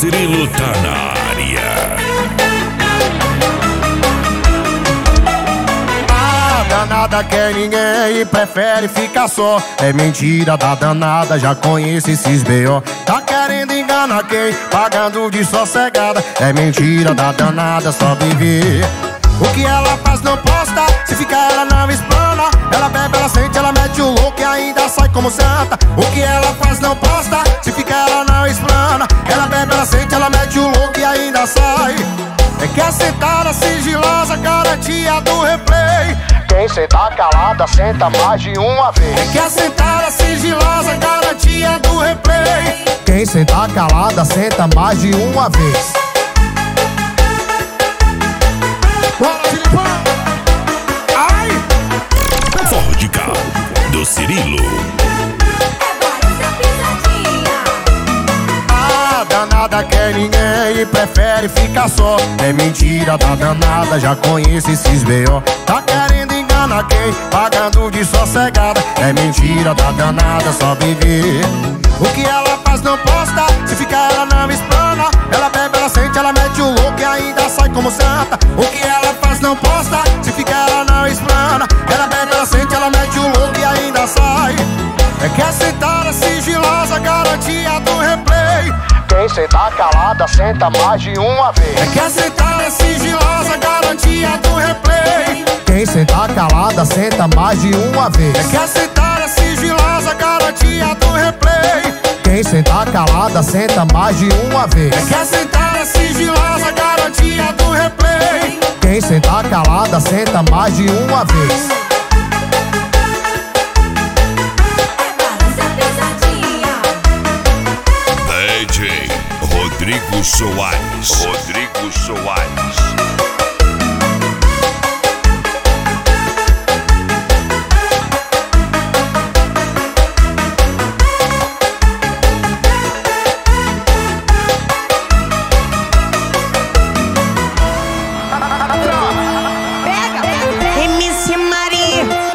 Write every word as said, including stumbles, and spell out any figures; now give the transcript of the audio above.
Cirilo tá na área. A danada quer ninguém e prefere ficar só. É mentira da danada, já conheço esses B O. Tá querendo enganar quem? Pagando de sossegada. É mentira da danada, só viver. O que ela faz não posta, se ficar ela não explana. Ela bebe, ela sente, ela mete o louco e ainda sai como santa. O que ela faz não posta, se ficar ela não explana. Ela bebe, ela sente, ela mete o louco e ainda sai. É que a sentada sigilosa, garantia do replay. Quem senta calada, senta mais de uma vez. É que a sentada sigilosa, garantia do replay. Quem senta calada, senta mais de uma vez. Ai! Vodka do Cirilo. A danada quer ninguém e prefere ficar só. É mentira da danada, já conheço esses B O. Tá querendo enganar quem? Pagando de sossegada. É mentira da danada, só viver. O que ela faz não posta, se ficar ela não explana. Ela bebe, ela sente, ela mete o louco e ainda sai como santa. O que ela faz não posta, se ficar ela não explana. Ela bebe, ela sente, ela mete o louco e ainda sai. É que a sentada sigilosa, garantia do replay. Quem senta calada, senta mais de uma vez. É que a sentada sigilosa, garantia do replay. Quem senta calada, senta mais de uma vez. É que a sentada sigilosa, garantia do replay. Quem senta calada, senta mais de uma vez. É que a sentada sigilosa, garantia do replay. Quem senta calada, senta mais de uma vez. D J Rodrigo Soares. Rodrigo Soares.